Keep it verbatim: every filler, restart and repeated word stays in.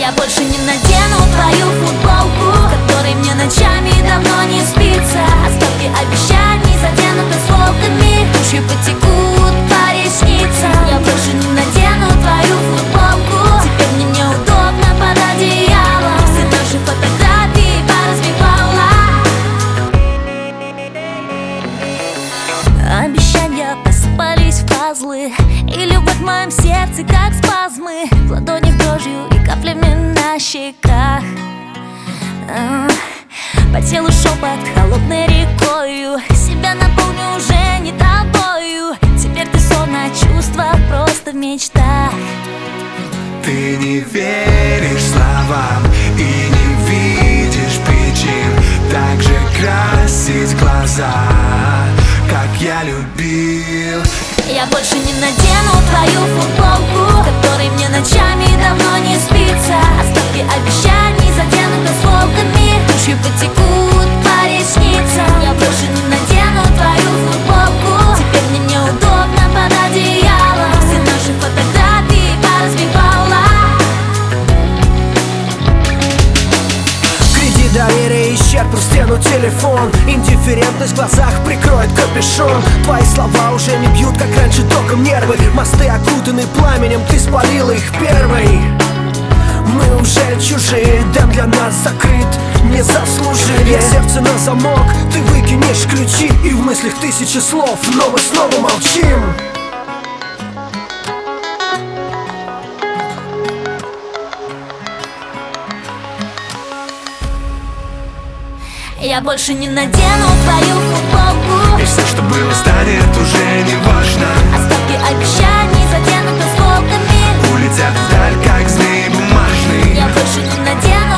Я больше не надену твою футболку, в которой мне ночами давно не спится. Остатки обещаний затянуты осколками, тушью потекут по ресницам. Я больше не надену твою футболку, теперь мне неудобно под одеялом. Все наши фотографии поразбивала. Обещания посыпались в пазлы, и любовь в моем сердце как спазмы, в ладонях дрожью и каплями на щеках. По телу шепот холодной рекою, себя наполню уже не тобою. Теперь ты сон, а чувства просто в мечтах. Ты не веришь словам и не видишь причин так же красить глаза, как я любил. Я больше не надену твою футболку, в которой мне ночами давно не спится. Остатки обещаний затянуты осколками, тушью потекут по ресницам. Я больше не надену твою футболку, теперь мне неудобно под одеялом. Все наши фотографии поразбивала. Кредит доверия исчерпал стену телефон, индифферентность в глазах прикроет капюшон. Твои слова уже не бьют, как раньше, током нервы. Мосты окутаны пламенем, ты спалила их первой. Мы уже чужие, дом для нас закрыт, не заслужили. Сердце на замок, ты выкинешь ключи, и в мыслях тысячи слов, но мы снова молчим. Я больше не надену твою футболку, И все, что было, станет уже не важно. остатки обещаний затянуты осколками. Улетят вдаль, как змеи бумажные. Я больше не надену